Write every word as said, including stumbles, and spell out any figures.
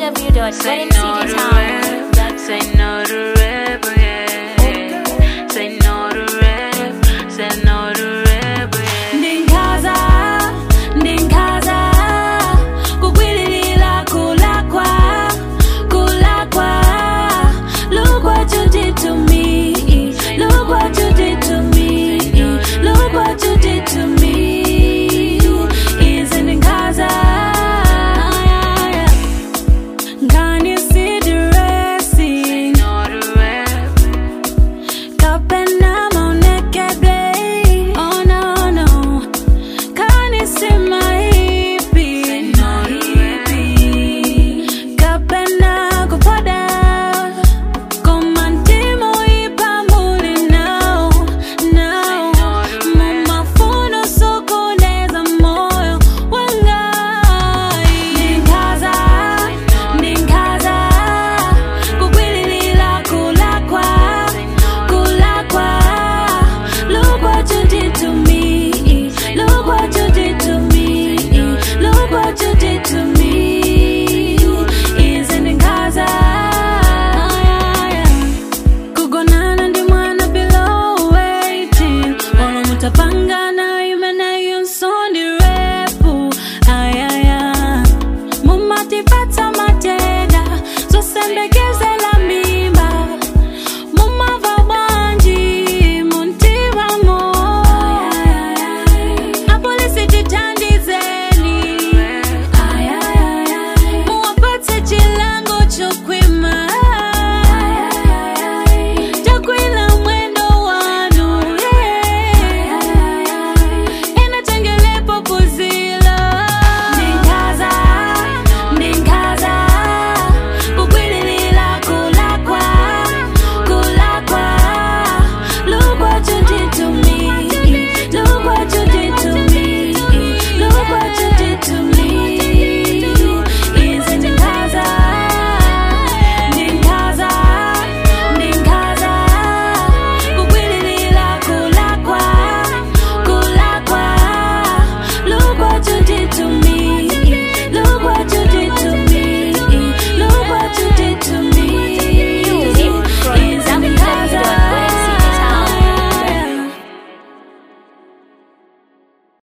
w dot wedding city town dot com. Say no to rap, yeah. Say no to rap, say no to rap, yeah. Ndinkaza, ndinkaza, kukwililila kulakwa, kulakwa. Look what you did to me, look what you did to me, look what you did to me. Isn't ndinkaza, can you see the racing? No to rap, Kapena maoneke blade. Oh no no, can you see my hippie? My hippie. Kapena kupoda, komantimo ipa muli now, now. Mama funo sokoneza moyo wangai. Ndinkaza, ndinkaza, kukwililila kulakwa, kulakwa. Look what you did to me, look what you did to me, look what you did to me. Isn't ndinkaza, kugonana ndi mwana below eighteen. Ono mutapanga na yumena yunsondi repu. Ayaya, mumatipata mateda, so sembeke